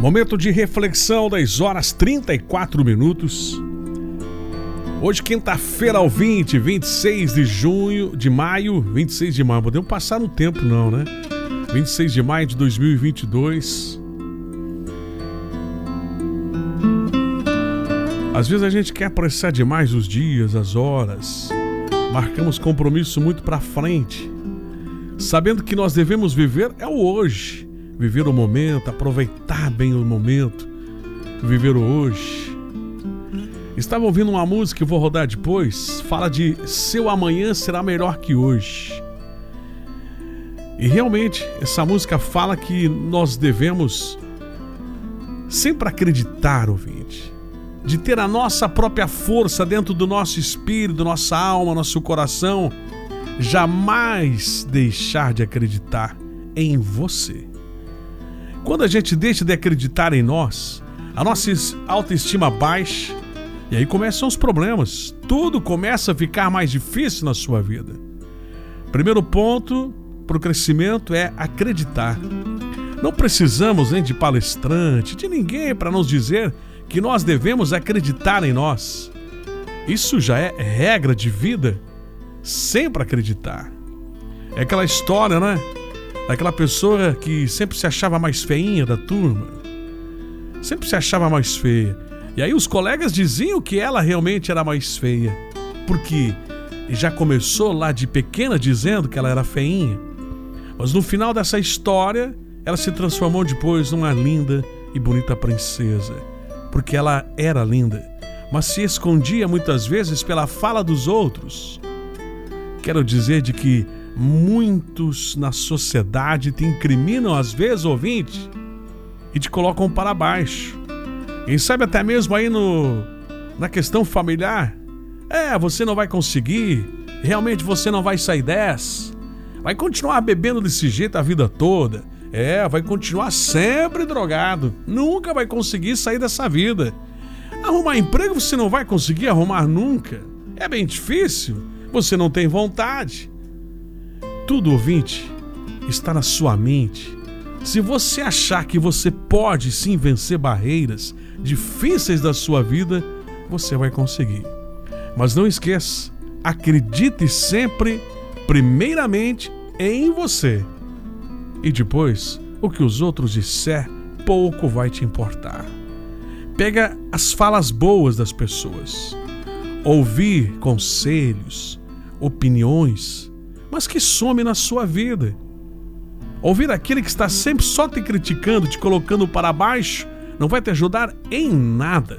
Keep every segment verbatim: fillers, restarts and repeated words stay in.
Momento de reflexão, dez horas trinta e quatro minutos. Hoje, quinta-feira, ao vinte, vinte e seis de junho, de maio, vinte e seis de maio. Não podemos passar no tempo, não, né? vinte e seis de maio de dois mil e vinte e dois. Às vezes a gente quer apressar demais os dias, as horas. Marcamos compromisso muito para frente, sabendo que nós devemos viver é o hoje. Viver o momento, aproveitar bem o momento, viver o hoje. Estava ouvindo uma música que vou rodar depois, fala de seu amanhã será melhor que hoje. E realmente, essa música fala que nós devemos sempre acreditar, ouvinte, de ter a nossa própria força dentro do nosso espírito, nossa alma, nosso coração, jamais deixar de acreditar em você. Quando a gente deixa de acreditar em nós, a nossa autoestima baixa, e aí começam os problemas. Tudo começa a ficar mais difícil na sua vida. Primeiro ponto para o crescimento é acreditar. Não precisamos nem de palestrante, de ninguém para nos dizer que nós devemos acreditar em nós. Isso já é regra de vida, sempre acreditar. É aquela história, né? Daquela pessoa que sempre se achava mais feinha da turma. Sempre se achava mais feia. E aí os colegas diziam que ela realmente era mais feia. Porque já começou lá de pequena dizendo que ela era feinha. Mas no final dessa história, ela se transformou depois numa linda e bonita princesa. Porque ela era linda, mas se escondia muitas vezes pela fala dos outros. Quero dizer de que muitos na sociedade te incriminam às vezes, ouvinte, e te colocam para baixo. Quem sabe até mesmo aí no, na questão familiar. É, você não vai conseguir, realmente você não vai sair dessa, vai continuar bebendo desse jeito a vida toda, é, vai continuar sempre drogado, nunca vai conseguir sair dessa vida. Arrumar emprego você não vai conseguir arrumar nunca, é bem difícil, você não tem vontade. Tudo, ouvinte, está na sua mente. Se você achar que você pode sim vencer barreiras difíceis da sua vida, você vai conseguir. Mas não esqueça, acredite sempre, primeiramente, em você. E depois, o que os outros disser, pouco vai te importar. Pega as falas boas das pessoas. Ouvir conselhos, opiniões, mas que some na sua vida. Ouvir aquele que está sempre só te criticando, te colocando para baixo, não vai te ajudar em nada.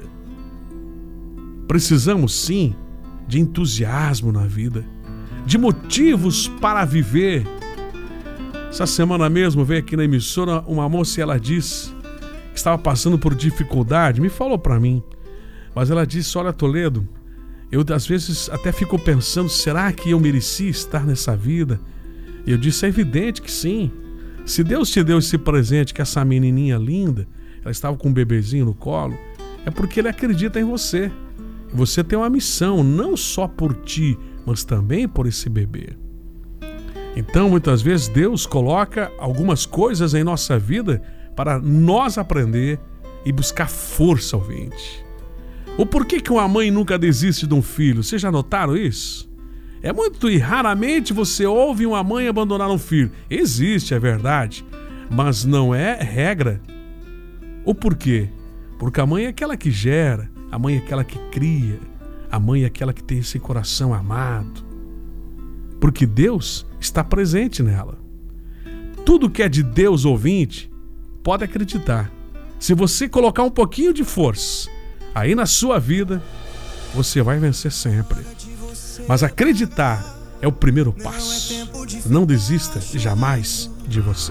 Precisamos sim de entusiasmo na vida, de motivos para viver. Essa semana mesmo veio aqui na emissora uma moça e ela disse que estava passando por dificuldade, me falou para mim, mas ela disse: olha, Toledo, eu às vezes até fico pensando, será que eu mereci estar nessa vida? E eu disse, é evidente que sim. Se Deus te deu esse presente, que essa menininha linda, ela estava com um bebezinho no colo, é porque Ele acredita em você. E você tem uma missão, não só por ti, mas também por esse bebê. Então, muitas vezes, Deus coloca algumas coisas em nossa vida para nós aprender e buscar força, ouvinte. O porquê que uma mãe nunca desiste de um filho? Vocês já notaram isso? É muito e raramente você ouve uma mãe abandonar um filho. Existe, é verdade, mas não é regra. O porquê? Porque a mãe é aquela que gera, a mãe é aquela que cria, a mãe é aquela que tem esse coração amado. Porque Deus está presente nela. Tudo que é de Deus, ouvinte, pode acreditar. Se você colocar um pouquinho de força aí na sua vida, você vai vencer sempre. Mas acreditar é o primeiro passo. Não desista jamais de você.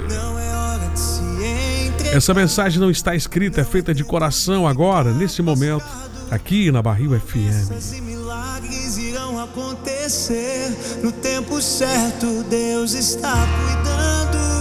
Essa mensagem não está escrita, é feita de coração agora, nesse momento, aqui na Barril F M. Milagres irão acontecer no tempo certo. Deus está cuidando.